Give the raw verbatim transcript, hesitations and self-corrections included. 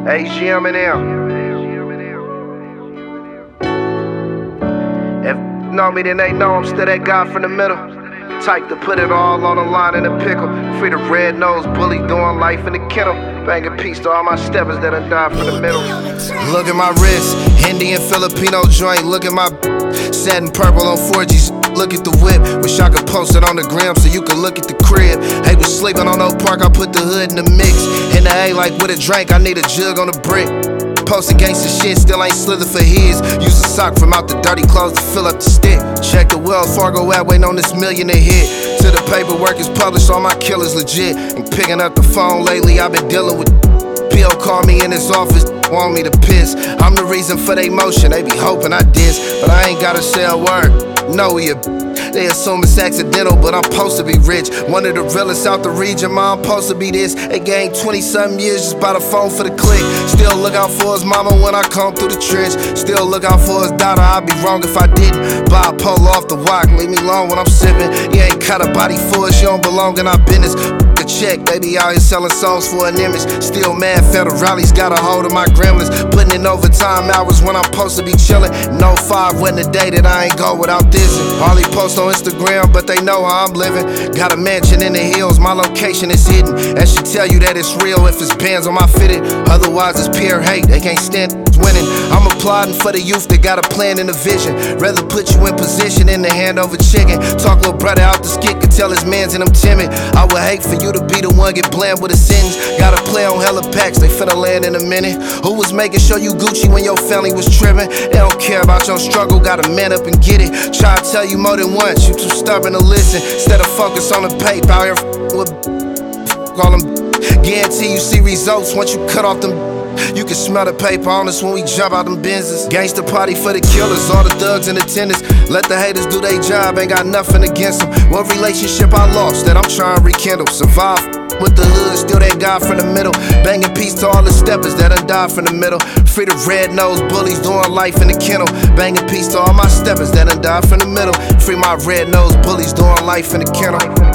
A G M and M. If know me, then they know I'm still that guy from the middle. Type to put it all on the line in a pickle. Free the red-nosed bully doing life in the kennel. Banging peace to all my steppers that done died from the middle. Look at my wrist, Indian Filipino joint. Look at my satin purple on four G's. Look at the whip, wish I could post it on the gram so you could look at the crib. Hey, was sleeping on no park, I put the hood in the mix. In the A like with a drink, I need a jug on the brick. Posting gangsta shit, still ain't slither for his. Use a sock from out the dirty clothes to fill up the stick. Check the Wells Fargo app, waiting on this million to hit. Till the paperwork is published, all my killers legit. And picking up the phone lately, I've been dealing with. P O called me in his office, want me to piss. I'm the reason for they motion, they be hoping I diss. But I ain't gotta say a word, no he a They assume it's accidental, but I'm supposed to be rich. One of the realest out the region, ma, I'm supposed to be this. They gained twenty something years just by the phone for the click. Still look out for his mama when I come through the trench. Still look out for his daughter, I'd be wrong if I didn't. Buy a polo off the walk, leave me alone when I'm sipping. You ain't got a body for us, you don't belong in our business. Check, baby out here selling songs for an image. Still mad, federales got a hold of my gremlins. Putting in overtime hours when I'm supposed to be chilling. No five wasn't a day that I ain't go without this. Hardly post on Instagram, but they know how I'm living. Got a mansion in the hills, my location is hidden. That should tell you that it's real if it's bands on my fitted. Otherwise it's pure hate, they can't stand winning. I'm applauding for the youth that got a plan and a vision. Rather put you in position than to hand over chicken. Talk little brother out the skit, could tell his mans and I'm timid. I would hate for you to be the one get bland with a sentence. Gotta play on hella packs, they finna land in a minute. Who was making sure you Gucci when your family was tripping? They don't care about your struggle, gotta man up and get it. Try to tell you more than once, you too stubborn to listen. Instead of focus on the paper, out here with all them. Guarantee you see results once you cut off them. You can smell the paper on us when we jump out them Benzes. Gangsta party for the killers, all the thugs and attendants. Let the haters do their job, ain't got nothing against them. What relationship I lost that I'm trying to rekindle? Survive with the hood, still that guy from the middle. Banging peace to all the steppers that done died from the middle. Free the red-nosed bullies doing life in the kennel. Banging peace to all my steppers that done died from the middle. Free my red-nosed bullies doing life in the kennel.